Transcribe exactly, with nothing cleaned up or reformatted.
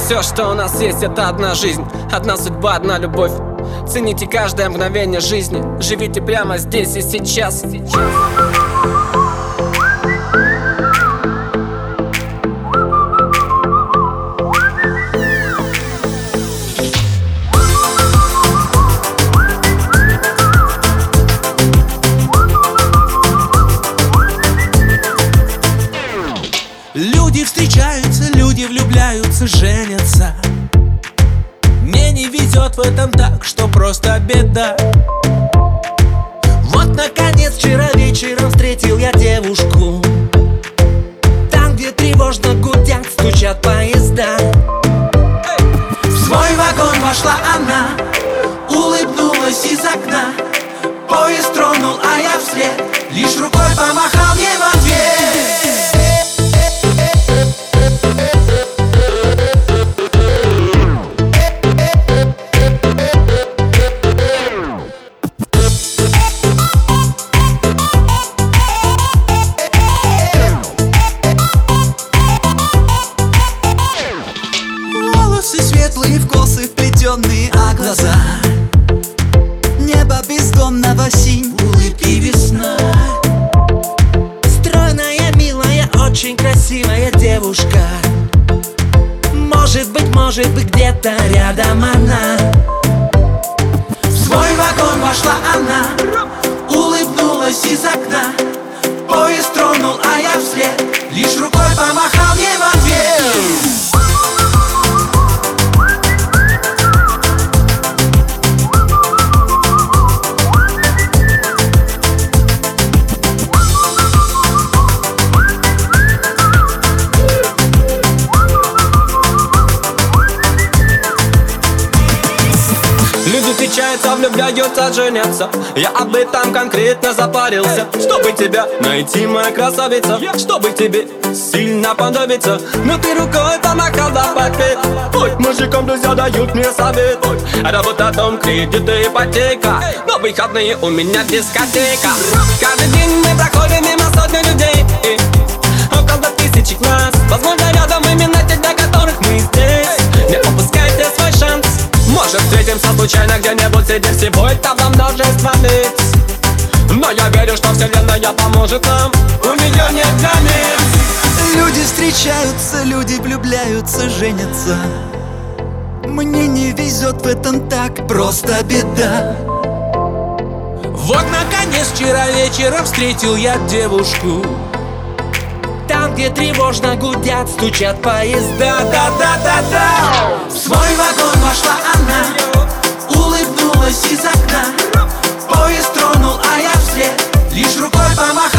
Все, что у нас есть, это одна жизнь, одна судьба, одна любовь. Цените каждое мгновение жизни, живите прямо здесь и сейчас. Люди встречаются, люди влюбляются, женятся. Мне не везет в этом так, что просто беда. Вот наконец вчера вечером встретил я девушку. Там, где тревожно гудят, стучат поезда. В свой вагон вошла она, улыбнулась из окна. Поезд тронул, а я вслед лишь рукой помахал ей в ответ. Волосы светлые, в косы вплетенные, а глаза небо бездонного синь, улыбки весна. Стройная, милая, очень красивая девушка. Может быть, может быть, где-то рядом она. В свой вагон вошла она, улыбнулась из окна. Поезд тронул, а я вслед лишь рукой помахал ей в ответ. Люди встречаются, влюбляются, женятся. Я об этом конкретно запарился. Чтобы тебя найти, моя красавица, чтобы тебе сильно понравиться. Но ты рукой помахала в ответ. Ой, мужикам друзья дают мне совет. Ой, работа, дом, кредит и ипотека. Но выходные у меня дискотека. Каждый день мы проходим мимо сотни людей, около тысячи глаз. Возможно, рядом именно те, для которых мы здесь. Не упускайте свой шанс. Может, встретимся случайно где-нибудь среди всего этого множества лиц. Но я верю, что вселенная поможет нам. У нее нет границ. Люди встречаются, люди влюбляются, женятся. Мне не везет в этом так, просто беда. Вот наконец вчера вечером встретил я девушку. Там, где тревожно гудят, стучат поезда. Да-да-да-да. В свой вагон вошла она, улыбнулась из окна. Поезд тронул, а я вслед лишь рукой помахал.